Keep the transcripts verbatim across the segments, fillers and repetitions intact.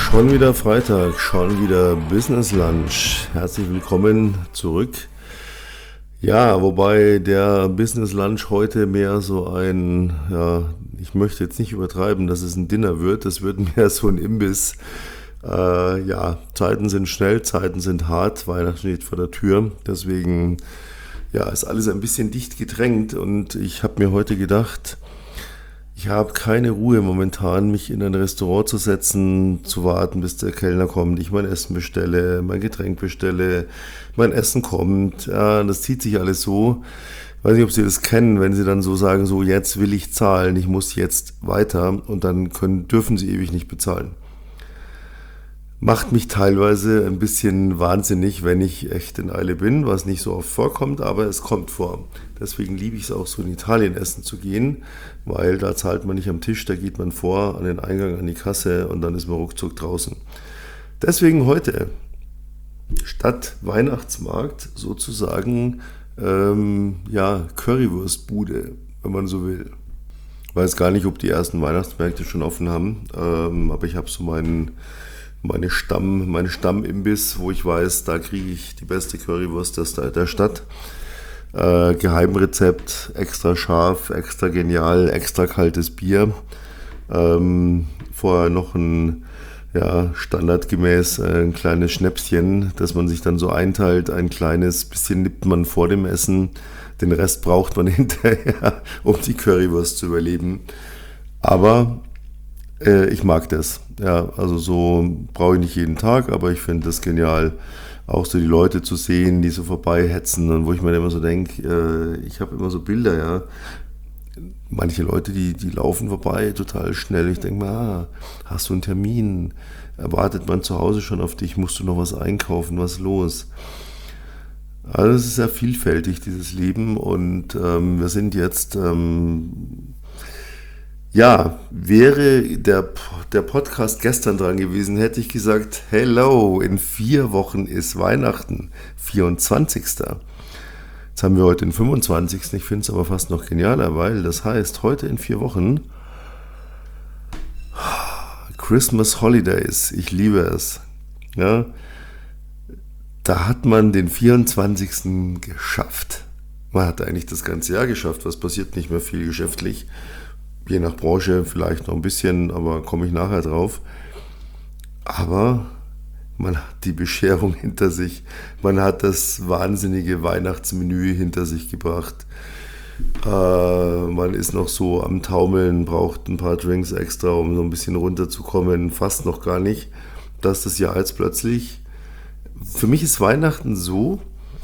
Schon wieder Freitag, schon wieder Business Lunch. Herzlich willkommen zurück. Ja, wobei der Business Lunch heute mehr so ein, ja, ich möchte jetzt nicht übertreiben, dass es ein Dinner wird. Es wird mehr so ein Imbiss. Äh, ja, Zeiten sind schnell, Zeiten sind hart, Weihnachten steht vor der Tür. Deswegen, ja, ist alles ein bisschen dicht gedrängt und ich habe mir heute gedacht, ich habe keine Ruhe momentan, mich in ein Restaurant zu setzen, zu warten, bis der Kellner kommt, ich mein Essen bestelle, mein Getränk bestelle, mein Essen kommt. Ja, das zieht sich alles so. Ich weiß nicht, ob Sie das kennen, wenn Sie dann so sagen, so jetzt will ich zahlen, ich muss jetzt weiter und dann können, dürfen Sie ewig nicht bezahlen. Macht mich teilweise ein bisschen wahnsinnig, wenn ich echt in Eile bin, was nicht so oft vorkommt, aber es kommt vor. Deswegen liebe ich es auch so, in Italien essen zu gehen, weil da zahlt man nicht am Tisch, da geht man vor an den Eingang, an die Kasse und dann ist man ruckzuck draußen. Deswegen heute statt Weihnachtsmarkt sozusagen ähm, ja, Currywurstbude, wenn man so will. Ich weiß gar nicht, ob die ersten Weihnachtsmärkte schon offen haben, ähm, aber ich habe so meinen meine Stamm, meine Stammimbiss, wo ich weiß, da kriege ich die beste Currywurst der, der Stadt. Äh, Geheimrezept, extra scharf, extra genial, extra kaltes Bier. Ähm, vorher noch ein, ja, standardgemäß äh, ein kleines Schnäpschen, das man sich dann so einteilt. Ein kleines bisschen nippt man vor dem Essen. Den Rest braucht man hinterher, um die Currywurst zu überleben. Aber äh, ich mag das. Ja, also so brauche ich nicht jeden Tag, aber ich finde das genial, auch so die Leute zu sehen, die so vorbeihetzen und wo ich mir immer so denke, äh, ich habe immer so Bilder, ja, manche Leute, die, die laufen vorbei total schnell. Ich denke mir, ah, hast du einen Termin? Erwartet man zu Hause schon auf dich? Musst du noch was einkaufen? Was ist los? Also es ist sehr vielfältig, dieses Leben und ähm, wir sind jetzt... Ähm, Ja, wäre der, der Podcast gestern dran gewesen, hätte ich gesagt, hello, in vier Wochen ist Weihnachten, vierundzwanzigsten Jetzt haben wir heute den fünfundzwanzigsten Ich finde es aber fast noch genialer, weil das heißt, heute in vier Wochen Christmas Holidays, ich liebe es. Ja, da hat man den vierundzwanzigsten geschafft. Man hat eigentlich das ganze Jahr geschafft, was passiert nicht mehr viel geschäftlich. Je nach Branche vielleicht noch ein bisschen, aber komme ich nachher drauf. Aber man hat die Bescherung hinter sich. Man hat das wahnsinnige Weihnachtsmenü hinter sich gebracht. Äh, man ist noch so am Taumeln, braucht ein paar Drinks extra, um so ein bisschen runterzukommen. Fast noch gar nicht. Das ist das Jahr jetzt plötzlich. Für mich ist Weihnachten so...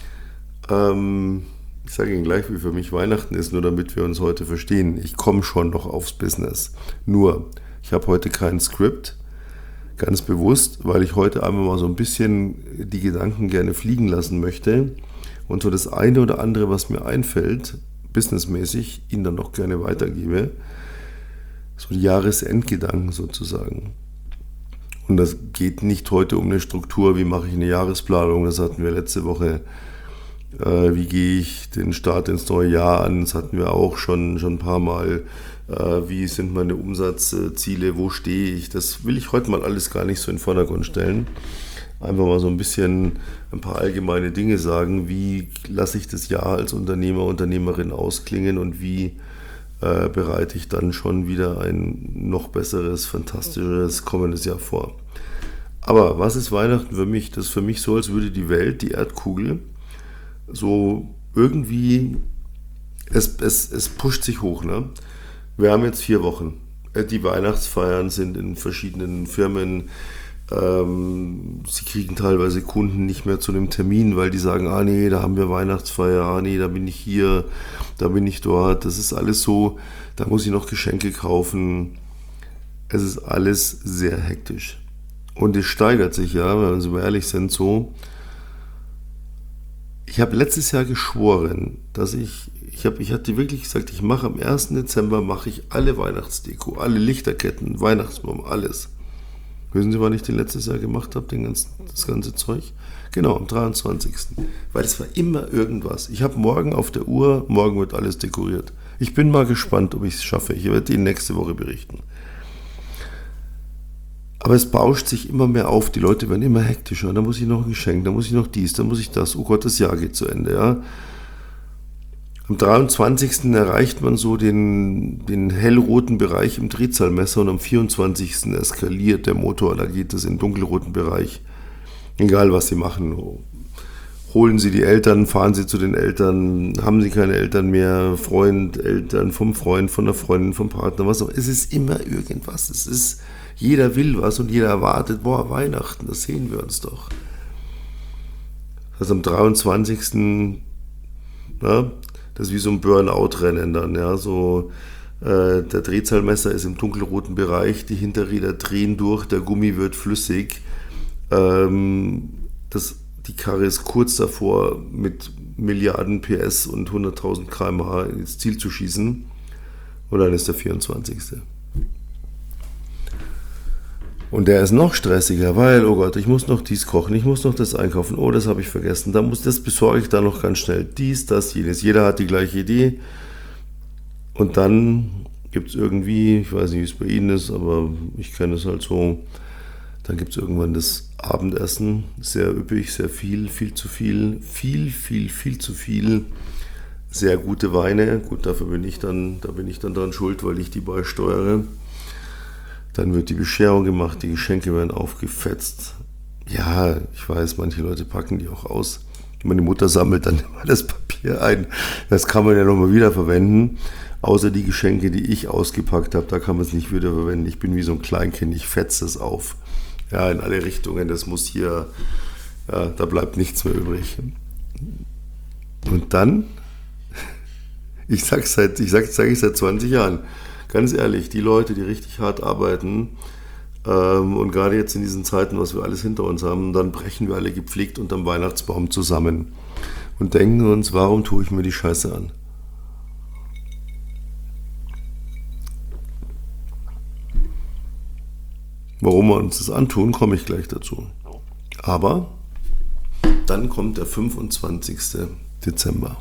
Ähm, Ich sage Ihnen gleich, wie für mich Weihnachten ist, nur damit wir uns heute verstehen. Ich komme schon noch aufs Business. Nur, ich habe heute kein Skript, ganz bewusst, weil ich heute einfach mal so ein bisschen die Gedanken gerne fliegen lassen möchte und so das eine oder andere, was mir einfällt, businessmäßig, Ihnen dann noch gerne weitergebe. So die Jahresendgedanken sozusagen. Und das geht nicht heute um eine Struktur, wie mache ich eine Jahresplanung, das hatten wir letzte Woche. Äh, wie gehe ich den Start ins neue Jahr an? Das hatten wir auch schon, schon ein paar Mal. Äh, wie sind meine Umsatzziele? Wo stehe ich? Das will ich heute mal alles gar nicht so in den Vordergrund stellen. Einfach mal so ein bisschen ein paar allgemeine Dinge sagen. Wie lasse ich das Jahr als Unternehmer, Unternehmerin ausklingen und wie äh, bereite ich dann schon wieder ein noch besseres, fantastischeres kommendes Jahr vor? Aber was ist Weihnachten für mich? Das ist für mich so, als würde die Welt, die Erdkugel, so irgendwie, es, es, es pusht sich hoch. Ne? Wir haben jetzt vier Wochen. Die Weihnachtsfeiern sind in verschiedenen Firmen. Ähm, sie kriegen teilweise Kunden nicht mehr zu einem Termin, weil die sagen, ah nee, da haben wir Weihnachtsfeier, ah nee, da bin ich hier, da bin ich dort. Das ist alles so, da muss ich noch Geschenke kaufen. Es ist alles sehr hektisch. Und es steigert sich, ja, wenn wir so ehrlich sind, so. Ich habe letztes Jahr geschworen, dass ich, ich, hab, ich hatte wirklich gesagt, ich mache am ersten Dezember mache ich alle Weihnachtsdeko, alle Lichterketten, Weihnachtsbaum, alles. Wissen Sie, wann ich den letztes Jahr gemacht habe, den ganzen, das ganze Zeug? Genau, am dreiundzwanzigsten Weil es war immer irgendwas. Ich habe morgen auf der Uhr, morgen wird alles dekoriert. Ich bin mal gespannt, ob ich es schaffe. Ich werde Ihnen nächste Woche berichten. Aber es bauscht sich immer mehr auf, die Leute werden immer hektischer. Da muss ich noch ein Geschenk, da muss ich noch dies, da muss ich das. Oh Gott, das Jahr geht zu Ende. Ja. Am dreiundzwanzigsten erreicht man so den, den hellroten Bereich im Drehzahlmesser und am vierundzwanzigsten eskaliert der Motor, da geht es in den dunkelroten Bereich. Egal, was Sie machen. Holen Sie die Eltern, fahren Sie zu den Eltern, haben Sie keine Eltern mehr, Freund, Eltern, vom Freund, von der Freundin, vom Partner, was auch. Es ist immer irgendwas. Es ist, jeder will was und jeder erwartet, boah, Weihnachten, das sehen wir uns doch. Also am dreiundzwanzigsten Na, das ist wie so ein Burnout-Rennen dann, ja, so äh, der Drehzahlmesser ist im dunkelroten Bereich, die Hinterräder drehen durch, der Gummi wird flüssig, ähm, das, die Karre ist kurz davor, mit Milliarden P S und hunderttausend Kilometer pro Stunde ins Ziel zu schießen und dann ist der vierundzwanzigste Und der ist noch stressiger, weil, oh Gott, ich muss noch dies kochen, ich muss noch das einkaufen, oh, das habe ich vergessen, da muss, das besorge ich dann noch ganz schnell, dies, das, jenes. Jeder hat die gleiche Idee und dann gibt es irgendwie, ich weiß nicht, wie es bei Ihnen ist, aber ich kenne es halt so, dann gibt es irgendwann das Abendessen, sehr üppig, sehr viel, viel zu viel, viel, viel, viel zu viel, sehr gute Weine, gut, dafür bin ich dann, da bin ich dann dran schuld, weil ich die beisteuere. Dann wird die Bescherung gemacht, die Geschenke werden aufgefetzt. Ja, ich weiß, manche Leute packen die auch aus. Meine Mutter sammelt dann immer das Papier ein. Das kann man ja nochmal wieder verwenden. Außer die Geschenke, die ich ausgepackt habe, da kann man es nicht wieder verwenden. Ich bin wie so ein Kleinkind, ich fetze es auf. Ja, in alle Richtungen, das muss hier, ja, da bleibt nichts mehr übrig. Und dann, ich sage es seit, ich sag, sag ich seit zwanzig Jahren, ganz ehrlich, die Leute, die richtig hart arbeiten ähm, und gerade jetzt in diesen Zeiten, was wir alles hinter uns haben, dann brechen wir alle gepflegt unterm Weihnachtsbaum zusammen und denken uns, warum tue ich mir die Scheiße an? Warum wir uns das antun, komme ich gleich dazu. Aber dann kommt der fünfundzwanzigste Dezember.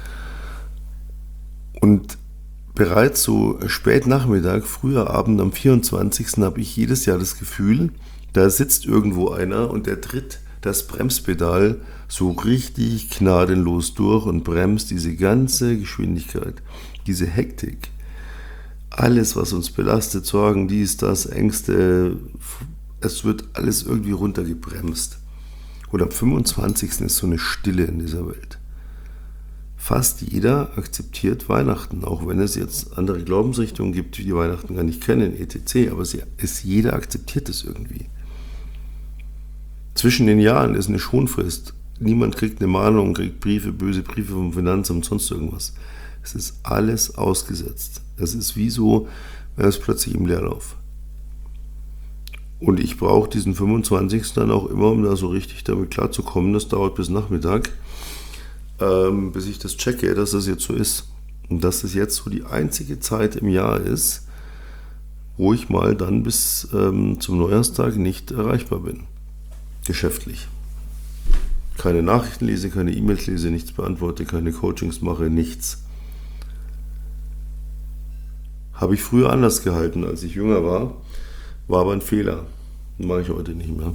Und bereits so spät Nachmittag, früher Abend am vierundzwanzigsten habe ich jedes Jahr das Gefühl, da sitzt irgendwo einer und der tritt das Bremspedal so richtig gnadenlos durch und bremst diese ganze Geschwindigkeit, diese Hektik. Alles, was uns belastet, Sorgen, dies, das, Ängste, es wird alles irgendwie runtergebremst. Und am fünfundzwanzigsten ist so eine Stille in dieser Welt. Fast jeder akzeptiert Weihnachten, auch wenn es jetzt andere Glaubensrichtungen gibt, die die Weihnachten gar nicht kennen, et cetera. Aber es, jeder akzeptiert es irgendwie. Zwischen den Jahren ist eine Schonfrist. Niemand kriegt eine Mahnung, kriegt Briefe, böse Briefe vom Finanzamt, sonst irgendwas. Es ist alles ausgesetzt. Es ist wie so, wäre es plötzlich im Leerlauf. Und ich brauche diesen fünfundzwanzigsten dann auch immer, um da so richtig damit klarzukommen. Das dauert bis Nachmittag, ähm, bis ich das checke, dass das jetzt so ist. Und dass das jetzt so die einzige Zeit im Jahr ist, wo ich mal dann bis ähm, zum Neujahrstag nicht erreichbar bin. Geschäftlich. Keine Nachrichten lese, keine E-Mails lese, nichts beantworte, keine Coachings mache, nichts. Habe ich früher anders gehalten, als ich jünger war, war aber ein Fehler. Mache ich heute nicht mehr.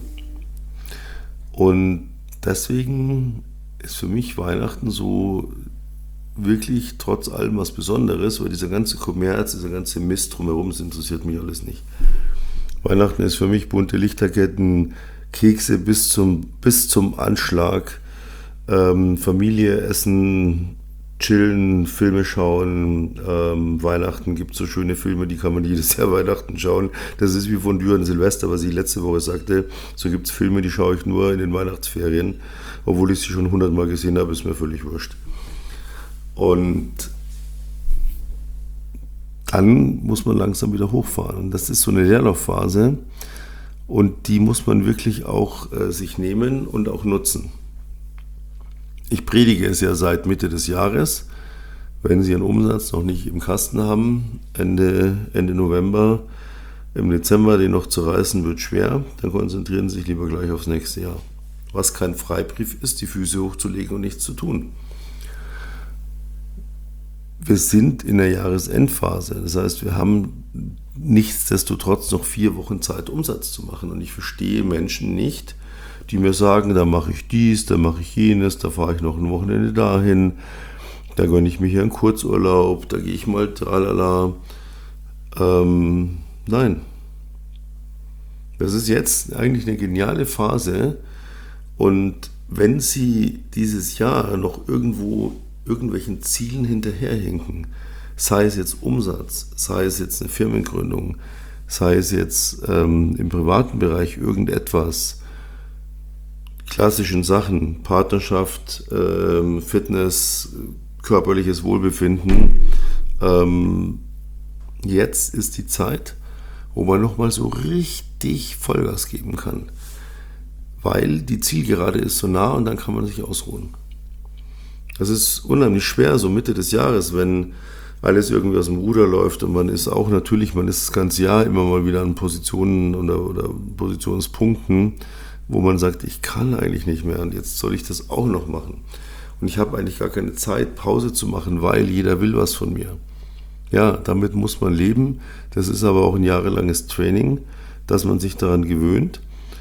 Und deswegen ist für mich Weihnachten so wirklich trotz allem was Besonderes, weil dieser ganze Kommerz, dieser ganze Mist drumherum, das interessiert mich alles nicht. Weihnachten ist für mich bunte Lichterketten, Kekse bis zum, bis zum Anschlag, ähm, Familie, Essen, chillen, Filme schauen. Ähm, Weihnachten gibt es so schöne Filme, die kann man jedes Jahr Weihnachten schauen. Das ist wie von Dürren Silvester, was ich letzte Woche sagte. So gibt es Filme, die schaue ich nur in den Weihnachtsferien. Obwohl ich sie schon hundertmal gesehen habe, ist mir völlig wurscht. Und dann muss man langsam wieder hochfahren. Und das ist so eine Leerlaufphase. Und die muss man wirklich auch äh, sich nehmen und auch nutzen. Ich predige es ja seit Mitte des Jahres. Wenn Sie Ihren Umsatz noch nicht im Kasten haben, Ende, Ende November, im Dezember den noch zu reißen, wird schwer, dann konzentrieren Sie sich lieber gleich aufs nächste Jahr. Was kein Freibrief ist, die Füße hochzulegen und nichts zu tun. Wir sind in der Jahresendphase. Das heißt, wir haben nichtsdestotrotz noch vier Wochen Zeit, Umsatz zu machen. Und ich verstehe Menschen nicht, die mir sagen, da mache ich dies, da mache ich jenes, da fahre ich noch ein Wochenende dahin, da gönne ich mir hier einen Kurzurlaub, da gehe ich mal tralala. Ähm, nein. Das ist jetzt eigentlich eine geniale Phase. Und wenn Sie dieses Jahr noch irgendwo irgendwelchen Zielen hinterherhinken, sei es jetzt Umsatz, sei es jetzt eine Firmengründung, sei es jetzt ähm, im privaten Bereich irgendetwas, klassischen Sachen, Partnerschaft, ähm, Fitness, körperliches Wohlbefinden, ähm, jetzt ist die Zeit, wo man nochmal so richtig Vollgas geben kann. Weil die Zielgerade ist so nah und dann kann man sich ausruhen. Das ist unheimlich schwer, so Mitte des Jahres, wenn alles irgendwie aus dem Ruder läuft und man ist auch natürlich, man ist das ganze Jahr immer mal wieder an Positionen oder, oder Positionspunkten, wo man sagt, ich kann eigentlich nicht mehr und jetzt soll ich das auch noch machen. Und ich habe eigentlich gar keine Zeit, Pause zu machen, weil jeder will was von mir. Ja, damit muss man leben. Das ist aber auch ein jahrelanges Training, dass man sich daran gewöhnt.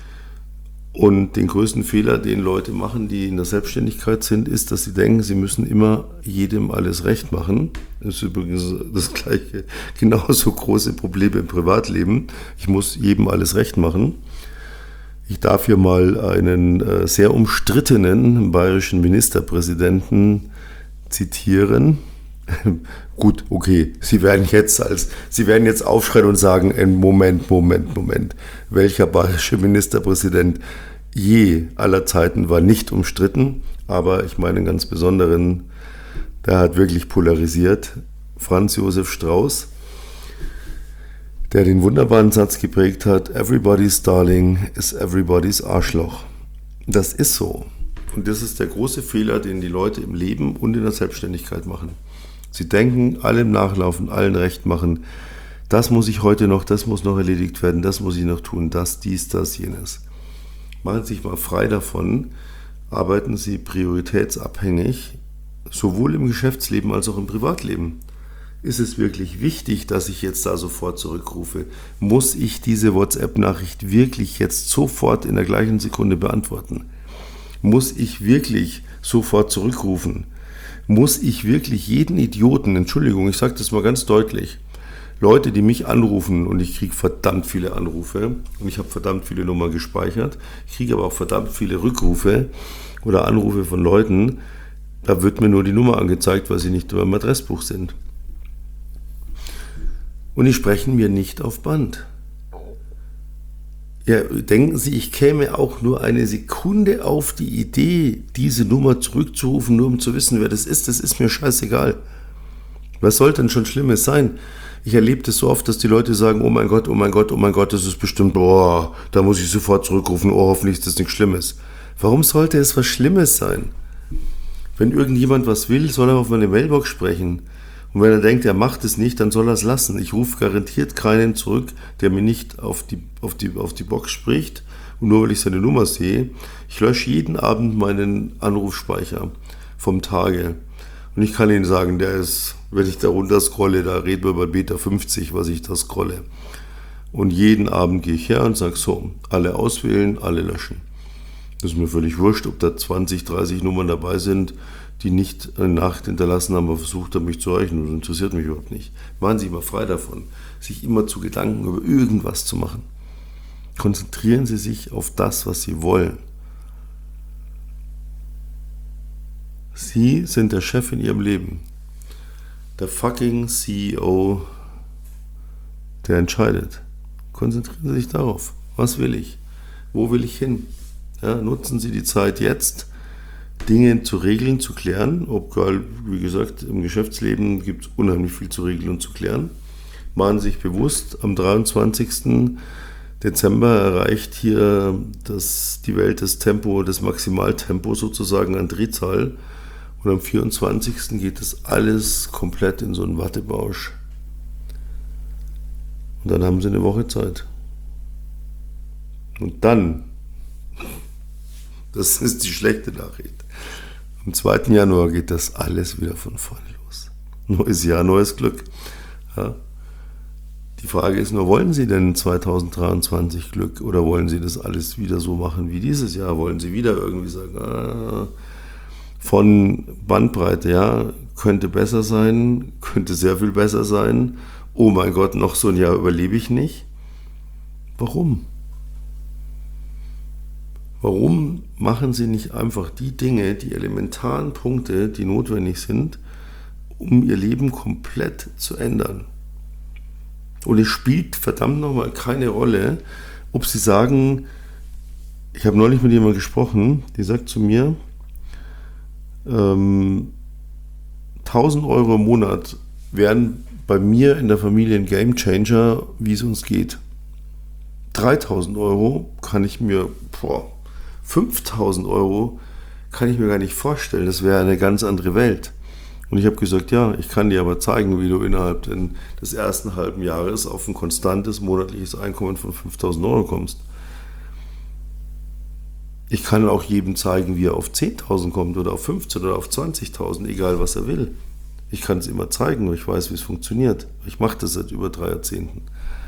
Und den größten Fehler, den Leute machen, die in der Selbstständigkeit sind, ist, dass sie denken, sie müssen immer jedem alles recht machen. Das ist übrigens das gleiche, genauso große Problem im Privatleben. Ich muss jedem alles recht machen. Ich darf hier mal einen äh, sehr umstrittenen bayerischen Ministerpräsidenten zitieren. Gut, okay, Sie werden jetzt als, Sie werden jetzt aufschreien und sagen, Moment, Moment, Moment, welcher bayerische Ministerpräsident je aller Zeiten war nicht umstritten, aber ich meine einen ganz besonderen, der hat wirklich polarisiert, Franz Josef Strauß, der den wunderbaren Satz geprägt hat, everybody's darling is everybody's Arschloch. Das ist so. Und das ist der große Fehler, den die Leute im Leben und in der Selbstständigkeit machen. Sie denken, allem nachlaufen, allen recht machen. Das muss ich heute noch, das muss noch erledigt werden, das muss ich noch tun, das, dies, das, jenes. Machen Sie sich mal frei davon, arbeiten Sie prioritätsabhängig, sowohl im Geschäftsleben als auch im Privatleben. Ist es wirklich wichtig, dass ich jetzt da sofort zurückrufe? Muss ich diese WhatsApp-Nachricht wirklich jetzt sofort in der gleichen Sekunde beantworten? Muss ich wirklich sofort zurückrufen? Muss ich wirklich jeden Idioten, Entschuldigung, ich sage das mal ganz deutlich, Leute, die mich anrufen und ich kriege verdammt viele Anrufe und ich habe verdammt viele Nummern gespeichert, ich kriege aber auch verdammt viele Rückrufe oder Anrufe von Leuten, da wird mir nur die Nummer angezeigt, weil sie nicht in meinem Adressbuch sind. Und die sprechen mir nicht auf Band. Ja, denken Sie, ich käme auch nur eine Sekunde auf die Idee, diese Nummer zurückzurufen, nur um zu wissen, wer das ist? Das ist mir scheißegal. Was soll denn schon Schlimmes sein? Ich erlebe das so oft, dass die Leute sagen, oh mein Gott, oh mein Gott, oh mein Gott, das ist bestimmt, boah, da muss ich sofort zurückrufen, oh, hoffentlich ist das nichts Schlimmes. Warum sollte es was Schlimmes sein? Wenn irgendjemand was will, soll er auf meine Mailbox sprechen. Und wenn er denkt, er macht es nicht, dann soll er es lassen. Ich rufe garantiert keinen zurück, der mir nicht auf die, auf die, auf die Box spricht. Und nur weil ich seine Nummer sehe, ich lösche jeden Abend meinen Anrufspeicher vom Tage. Und ich kann Ihnen sagen, der ist, wenn ich da runter scrolle, da reden wir bei Beta fünfzig, was ich da scrolle. Und jeden Abend gehe ich her und sage so, alle auswählen, alle löschen. Das ist mir völlig wurscht, ob da zwanzig, dreißig Nummern dabei sind, die nicht eine Nachricht hinterlassen haben, aber versucht haben, mich zu erreichen. Das interessiert mich überhaupt nicht. Waren Sie immer frei davon, sich immer zu Gedanken über irgendwas zu machen. Konzentrieren Sie sich auf das, was Sie wollen. Sie sind der Chef in Ihrem Leben. Der fucking C E O, der entscheidet. Konzentrieren Sie sich darauf. Was will ich? Wo will ich hin? Ja, nutzen Sie die Zeit jetzt, Dinge zu regeln, zu klären. Obwohl, wie gesagt, im Geschäftsleben gibt es unheimlich viel zu regeln und zu klären. Machen Sie sich bewusst, am dreiundzwanzigsten Dezember erreicht hier das, die Welt das Tempo, das Maximaltempo sozusagen an Drehzahl. Und am vierundzwanzigsten geht das alles komplett in so einen Wattebausch. Und dann haben Sie eine Woche Zeit. Und dann, das ist die schlechte Nachricht, am zweiten Januar geht das alles wieder von vorne los. Neues Jahr, neues Glück. Ja. Die Die Frage ist nur, wollen Sie denn zweitausenddreiundzwanzig Glück oder wollen Sie das alles wieder so machen wie dieses Jahr? Wollen Sie wieder irgendwie sagen, ah, von Bandbreite, ja, könnte besser sein, könnte sehr viel besser sein. Oh mein Gott, noch so ein Jahr überlebe ich nicht. Warum? Warum machen Sie nicht einfach die Dinge, die elementaren Punkte, die notwendig sind, um Ihr Leben komplett zu ändern? Und es spielt verdammt nochmal keine Rolle, ob Sie sagen, ich habe neulich mit jemandem gesprochen, die sagt zu mir, ähm, tausend Euro im Monat wären bei mir in der Familie ein Gamechanger, wie es uns geht. dreitausend Euro kann ich mir, boah, fünftausend Euro kann ich mir gar nicht vorstellen. Das wäre eine ganz andere Welt. Und ich habe gesagt, ja, ich kann dir aber zeigen, wie du innerhalb des ersten halben Jahres auf ein konstantes monatliches Einkommen von fünftausend Euro kommst. Ich kann auch jedem zeigen, wie er auf zehntausend kommt oder auf fünfzehntausend oder auf zwanzigtausend, egal was er will. Ich kann es immer zeigen, ich weiß, wie es funktioniert. Ich mache das seit über drei Jahrzehnten.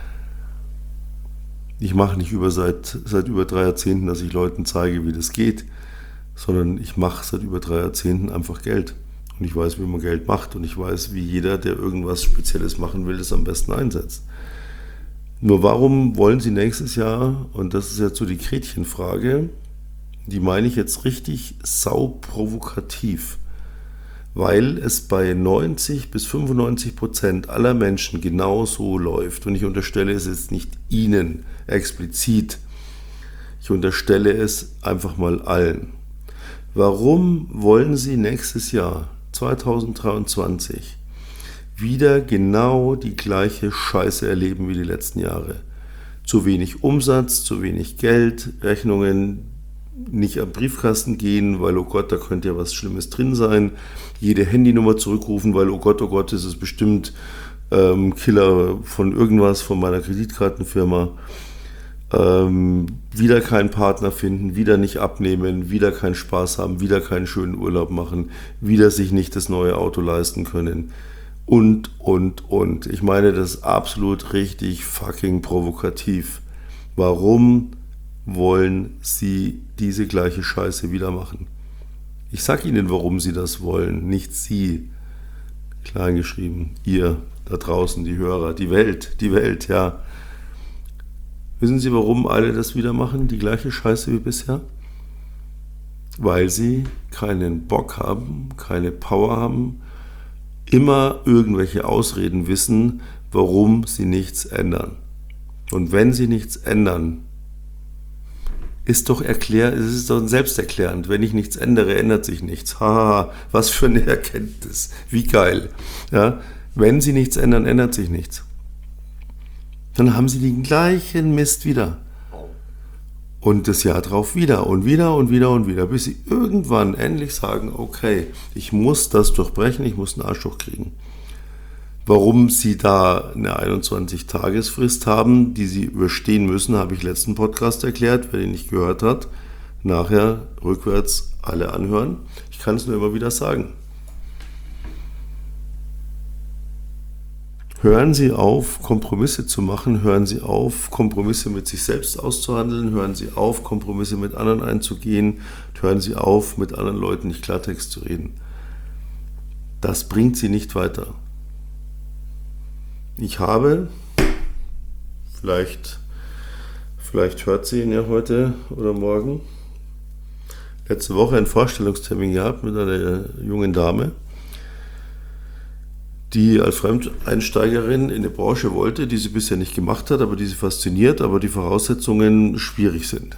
Ich mache nicht über seit, seit über drei Jahrzehnten, dass ich Leuten zeige, wie das geht, sondern ich mache seit über drei Jahrzehnten einfach Geld. Und ich weiß, wie man Geld macht und ich weiß, wie jeder, der irgendwas Spezielles machen will, das am besten einsetzt. Nur warum wollen Sie nächstes Jahr, und das ist jetzt so die Gretchenfrage, die meine ich jetzt richtig sauprovokativ, weil es bei neunzig bis fünfundneunzig Prozent aller Menschen genau so läuft. Und ich unterstelle es jetzt nicht Ihnen explizit, ich unterstelle es einfach mal allen. Warum wollen Sie nächstes Jahr, zweitausenddreiundzwanzig, wieder genau die gleiche Scheiße erleben wie die letzten Jahre? Zu wenig Umsatz, zu wenig Geld, Rechnungen nicht am Briefkasten gehen, weil oh Gott, da könnte ja was Schlimmes drin sein. Jede Handynummer zurückrufen, weil oh Gott, oh Gott, das ist bestimmt ähm, Killer von irgendwas, von meiner Kreditkartenfirma. Ähm, wieder keinen Partner finden, wieder nicht abnehmen, wieder keinen Spaß haben, wieder keinen schönen Urlaub machen, wieder sich nicht das neue Auto leisten können und, und, und. Ich meine, das ist absolut richtig fucking provokativ. Warum wollen Sie diese gleiche Scheiße wieder machen? Ich sag Ihnen, warum Sie das wollen, nicht Sie, kleingeschrieben, ihr da draußen, die Hörer, die Welt, die Welt, ja. Wissen Sie, warum alle das wieder machen, die gleiche Scheiße wie bisher? Weil sie keinen Bock haben, keine Power haben, immer irgendwelche Ausreden wissen, warum sie nichts ändern. Und wenn sie nichts ändern, ist doch erklärt, es ist doch selbsterklärend, wenn ich nichts ändere, ändert sich nichts. Haha, was für eine Erkenntnis, wie geil. Ja, wenn sie nichts ändern, ändert sich nichts. Dann haben sie den gleichen Mist wieder. Und das Jahr drauf wieder und wieder und wieder und wieder, bis sie irgendwann endlich sagen, okay, ich muss das durchbrechen, ich muss einen Arschloch kriegen. Warum sie da eine einundzwanzig-Tagesfrist haben, die sie überstehen müssen, habe ich letzten Podcast erklärt. Wer den nicht gehört hat, nachher rückwärts alle anhören. Ich kann es nur immer wieder sagen. Hören Sie auf, Kompromisse zu machen, hören Sie auf, Kompromisse mit sich selbst auszuhandeln, hören Sie auf, Kompromisse mit anderen einzugehen, hören Sie auf, mit anderen Leuten nicht Klartext zu reden. Das bringt Sie nicht weiter. Ich habe, vielleicht, vielleicht hört sie ihn ja heute oder morgen, letzte Woche einen Vorstellungstermin gehabt mit einer jungen Dame, die als Fremdeinsteigerin in eine Branche wollte, die sie bisher nicht gemacht hat, aber die sie fasziniert, aber die Voraussetzungen schwierig sind.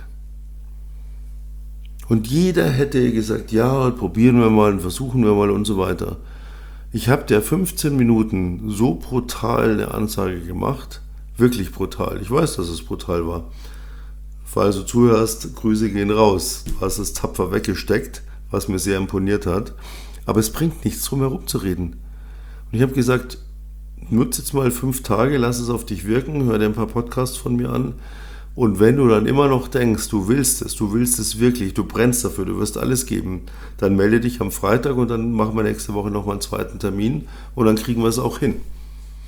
Und jeder hätte gesagt, ja, probieren wir mal und versuchen wir mal und so weiter. Ich habe der fünfzehn Minuten so brutal eine Ansage gemacht, wirklich brutal. Ich weiß, dass es brutal war. Falls du zuhörst, Grüße gehen raus. Du hast es tapfer weggesteckt, was mir sehr imponiert hat. Aber es bringt nichts, drum herum zu reden. Und ich habe gesagt, nutze jetzt mal fünf Tage, lass es auf dich wirken, hör dir ein paar Podcasts von mir an. Und wenn du dann immer noch denkst, du willst es, du willst es wirklich, du brennst dafür, du wirst alles geben, dann melde dich am Freitag und dann machen wir nächste Woche nochmal einen zweiten Termin und dann kriegen wir es auch hin.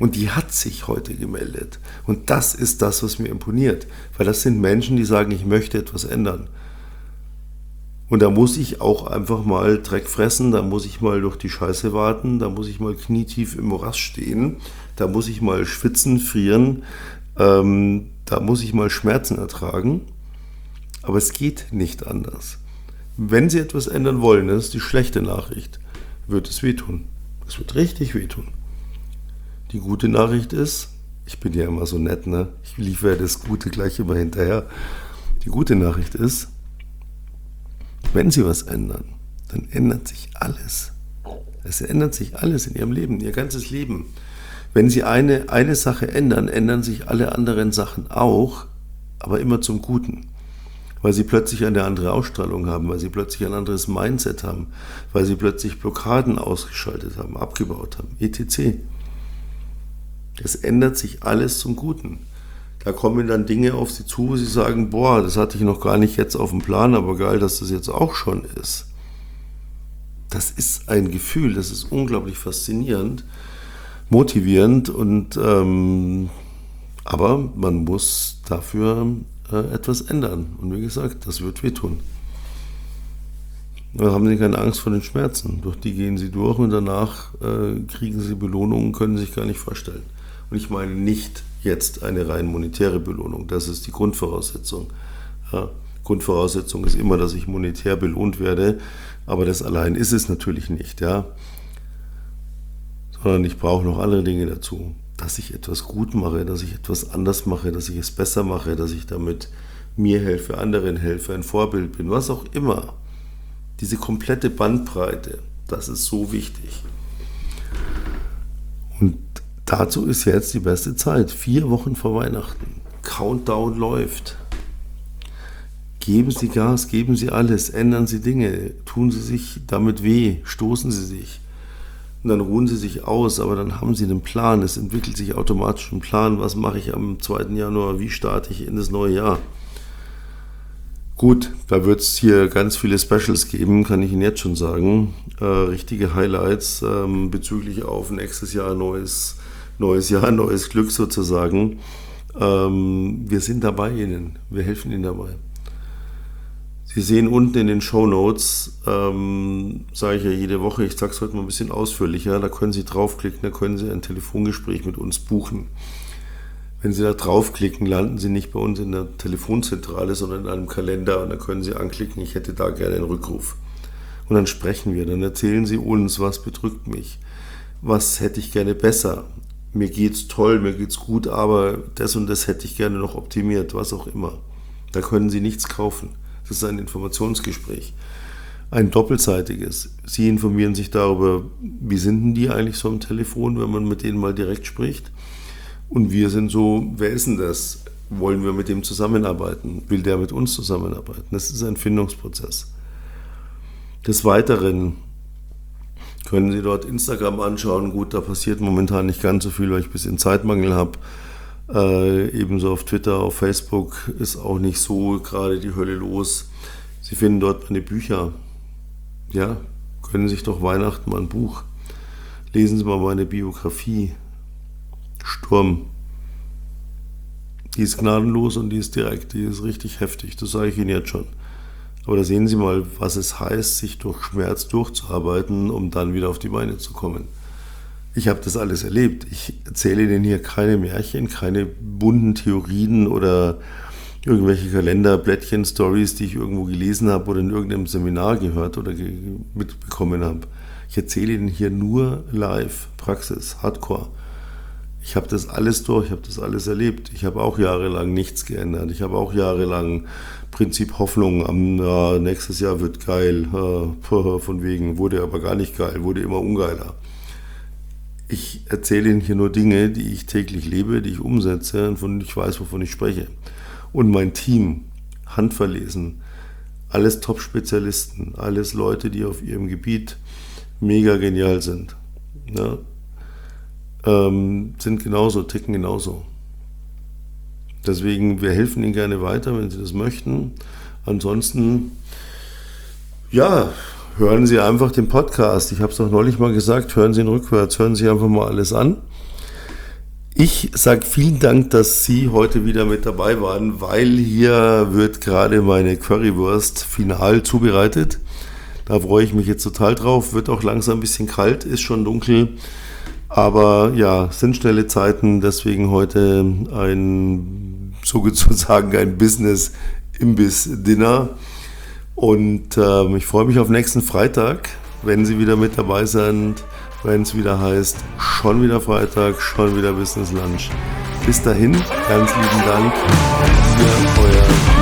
Und die hat sich heute gemeldet. Und das ist das, was mir imponiert. Weil das sind Menschen, die sagen, ich möchte etwas ändern. Und da muss ich auch einfach mal Dreck fressen, da muss ich mal durch die Scheiße warten, da muss ich mal knietief im Morast stehen, da muss ich mal schwitzen, frieren, ähm, da muss ich mal Schmerzen ertragen. Aber es geht nicht anders. Wenn Sie etwas ändern wollen, das ist die schlechte Nachricht, wird es wehtun. Es wird richtig wehtun. Die gute Nachricht ist, ich bin ja immer so nett, ne? Ich liefere das Gute gleich immer hinterher. Die gute Nachricht ist, wenn Sie was ändern, dann ändert sich alles. Es ändert sich alles in Ihrem Leben, Ihr ganzes Leben. Wenn Sie eine, eine Sache ändern, ändern sich alle anderen Sachen auch, aber immer zum Guten. Weil Sie plötzlich eine andere Ausstrahlung haben, weil Sie plötzlich ein anderes Mindset haben, weil Sie plötzlich Blockaden ausgeschaltet haben, abgebaut haben, et cetera. Es ändert sich alles zum Guten. Da kommen dann Dinge auf Sie zu, wo Sie sagen, boah, das hatte ich noch gar nicht jetzt auf dem Plan, aber geil, dass das jetzt auch schon ist. Das ist ein Gefühl, das ist unglaublich faszinierend, motivierend, und ähm, aber man muss dafür äh, etwas ändern. Und wie gesagt, das wird wehtun. Da haben Sie keine Angst vor den Schmerzen. Durch die gehen Sie durch und danach äh, kriegen Sie Belohnungen, können Sie sich gar nicht vorstellen. Und ich meine nicht jetzt eine rein monetäre Belohnung. Das ist die Grundvoraussetzung. Ja, Grundvoraussetzung ist immer, dass ich monetär belohnt werde, aber das allein ist es natürlich nicht, ja. Sondern ich brauche noch andere Dinge dazu. Dass ich etwas gut mache, dass ich etwas anders mache, dass ich es besser mache, dass ich damit mir helfe, anderen helfe, ein Vorbild bin, was auch immer. Diese komplette Bandbreite, das ist so wichtig. Und dazu ist jetzt die beste Zeit. Vier Wochen vor Weihnachten. Countdown läuft. Geben Sie Gas, geben Sie alles, ändern Sie Dinge, tun Sie sich damit weh, stoßen Sie sich. Und dann ruhen Sie sich aus, aber dann haben Sie einen Plan. Es entwickelt sich automatisch ein Plan. Was mache ich am zweiten Januar? Wie starte ich in das neue Jahr? Gut, da wird es hier ganz viele Specials geben, kann ich Ihnen jetzt schon sagen. Äh, richtige Highlights ähm, bezüglich auf nächstes Jahr, neues, neues Jahr, neues Glück sozusagen. Ähm, wir sind dabei Ihnen, wir helfen Ihnen dabei. Sie sehen unten in den Shownotes, ähm, sage ich ja jede Woche, ich sage es heute mal ein bisschen ausführlicher, da können Sie draufklicken, da können Sie ein Telefongespräch mit uns buchen. Wenn Sie da draufklicken, landen Sie nicht bei uns in der Telefonzentrale, sondern in einem Kalender, und da können Sie anklicken, ich hätte da gerne einen Rückruf. Und dann sprechen wir, dann erzählen Sie uns, was bedrückt mich, was hätte ich gerne besser, mir geht's toll, mir geht's gut, aber das und das hätte ich gerne noch optimiert, was auch immer. Da können Sie nichts kaufen. Das ist ein Informationsgespräch, ein doppelseitiges. Sie informieren sich darüber, wie sind denn die eigentlich so am Telefon, wenn man mit denen mal direkt spricht. Und wir sind so, wer ist denn das? Wollen wir mit dem zusammenarbeiten? Will der mit uns zusammenarbeiten? Das ist ein Findungsprozess. Des Weiteren können Sie dort Instagram anschauen. Gut, da passiert momentan nicht ganz so viel, weil ich ein bisschen Zeitmangel habe. Äh, ebenso auf Twitter, auf Facebook ist auch nicht so gerade die Hölle los. Sie finden dort meine Bücher. Ja, können sich doch Weihnachten mal ein Buch. Lesen Sie mal meine Biografie. Sturm. Die ist gnadenlos und die ist direkt, die ist richtig heftig, das sage ich Ihnen jetzt schon. Aber da sehen Sie mal, was es heißt, sich durch Schmerz durchzuarbeiten, um dann wieder auf die Beine zu kommen. Ich habe das alles erlebt. Ich erzähle Ihnen hier keine Märchen, keine bunten Theorien oder irgendwelche Kalenderblättchen-Stories, die ich irgendwo gelesen habe oder in irgendeinem Seminar gehört oder ge- mitbekommen habe. Ich erzähle Ihnen hier nur live, Praxis, Hardcore. Ich habe das alles durch, ich habe das alles erlebt. Ich habe auch jahrelang nichts geändert. Ich habe auch jahrelang Prinzip Hoffnung, am ja, nächstes Jahr wird geil, äh, von wegen, wurde aber gar nicht geil, wurde immer ungeiler. Ich erzähle Ihnen hier nur Dinge, die ich täglich lebe, die ich umsetze und von denen ich weiß, wovon ich spreche. Und mein Team, handverlesen, alles Top-Spezialisten, alles Leute, die auf ihrem Gebiet mega genial sind. Ja? Ähm, sind genauso, ticken genauso. Deswegen, wir helfen Ihnen gerne weiter, wenn Sie das möchten. Ansonsten, ja, hören Sie einfach den Podcast. Ich habe es auch neulich mal gesagt, hören Sie ihn rückwärts, hören Sie einfach mal alles an. Ich sage vielen Dank, dass Sie heute wieder mit dabei waren, weil hier wird gerade meine Currywurst final zubereitet. Da freue ich mich jetzt total drauf. Wird auch langsam ein bisschen kalt, ist schon dunkel. Aber ja, sind schnelle Zeiten, deswegen heute ein sozusagen ein Business-Imbiss-Dinner. Und ähm, ich freue mich auf nächsten Freitag, wenn Sie wieder mit dabei sind, wenn es wieder heißt, schon wieder Freitag, schon wieder Business Lunch. Bis dahin, ganz lieben Dank. Ihr, euer